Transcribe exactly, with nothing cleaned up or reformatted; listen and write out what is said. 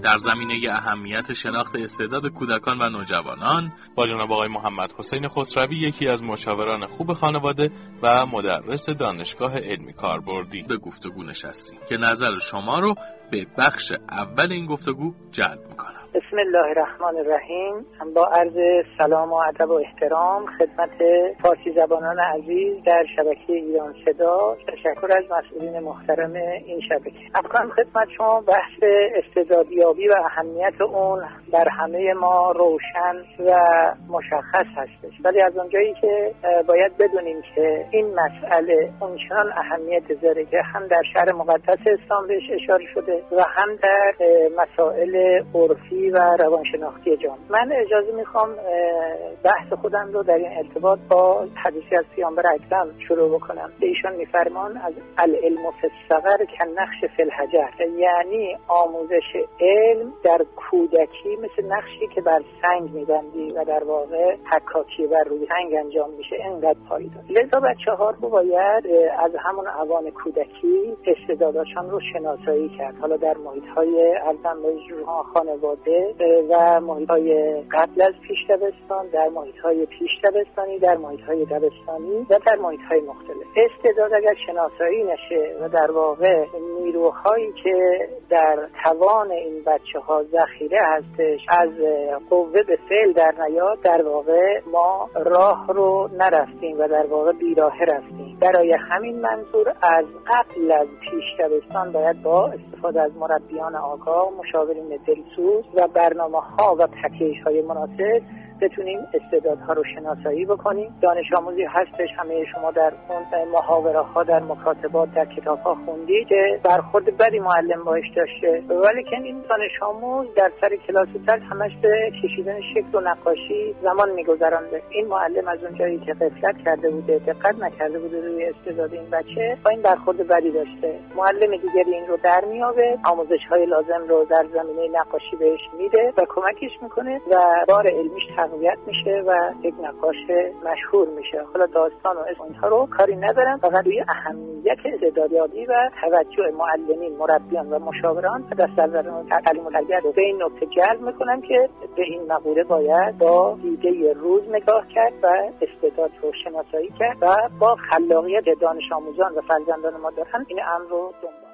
در زمینه اهمیت شناخت استعداد کودکان و نوجوانان با جناب آقای محمد حسین خسروی، یکی از مشاوران خوب خانواده و مدرس دانشگاه علمی کاربردی، به گفتگو نشستیم که نظر شما رو به بخش اول این گفتگو جلب میکنم. بسم الله الرحمن الرحیم. با عرض سلام و ادب و احترام خدمت فارسی زبانان عزیز در شبکه ایران صدا، تشکر از مسئولین محترم این شبکه. افکارم خدمت شما بحث استعدادیابی و اهمیت اون بر همه ما روشن و مشخص هستش، ولی از اونجایی که باید بدونیم که این مسئله اونچنان اهمیت داره که هم در شرع مقدس اسلام بهش اشاره شده و هم در مسائل عرفی و روانشناختی جامعه. من اجازه میخوام بحث خودم رو در این ارتباط با حدیثی از پیامبر اکرم شروع بکنم. ایشان میفرمان از العلم فی الصغر کالنقش فی الحجر، یعنی آموزش علم در کودکی مثل نقشی که بر سنگ میبندی و در واقع حکاکی بر روی سنگ انجام میشه، اینقدر پایدار. لذا بچه ها رو باید از همون اوان کودکی استعداداشان رو شناسایی کرد، حالا در محیط های خانواده و محیط‌های قبل از پیش دبستان، در محیط‌های پیش دبستانی، در محیط‌های دبستانی و در محیط‌های مختلف. استعداد اگر شناسایی نشه و در واقع نیروهایی که در توان این بچه‌ها ذخیره هستش از قوه به فعل در نیاد، در واقع ما راه رو نرفتیم و در واقع بیراه رفتیم. برای همین منظور از قبل از پیش دبستان باید با استفاده از مربیان آگاه، مشاورین دلسوز و برنامه‌ها و پکیج‌های مناسب بتونیم استعدادها رو شناسایی بکنیم. دانش آموزی هستش، همه شما در اون محاوره‌ها، در مکاتبات، در کتاب‌ها خوندید که برخورد بدی معلم باهاش داشته، ولی که این دانش آموز در سر کلاس تر همش به کشیدن شکل و نقاشی زمان می‌گذرانده. این معلم از اونجایی که غفلت کرده بوده، دقت نکرده بوده روی استعداد این بچه، با این برخورد بدی داشته. معلم دیگری این رو در میاره، آموزش‌های لازم رو در زمینه نقاشی بهش میده و کمکش میکنه و بار علمیش تقویت میشه و یک نقاش مشهور میشه. حالا داستان و اسم اینها رو کاری ندارم، فقط روی اهمیت استعدادیابی و توجه معلمین، مربیان و مشاوران و دستاورداران تعلیم و تربیت رو به این نکته جلب میکنم که به این مقوله باید با دیده روز نگاه کرد و استعداد رو شناسایی کرد و با خلاقیت دانش آموزان و فرزندان ما دارن این امر رو دنبال